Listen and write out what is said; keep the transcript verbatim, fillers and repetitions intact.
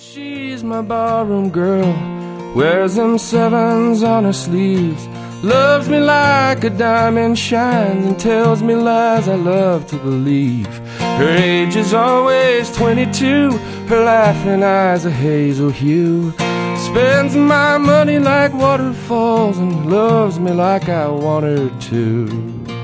She's my barroom girl, wears them sevens on her sleeves, loves me like a diamond shines, and tells me lies I love to believe. Her age is always twenty-two, her laughing eyes a hazel hue, spends my money like waterfalls, and loves me like I want her to.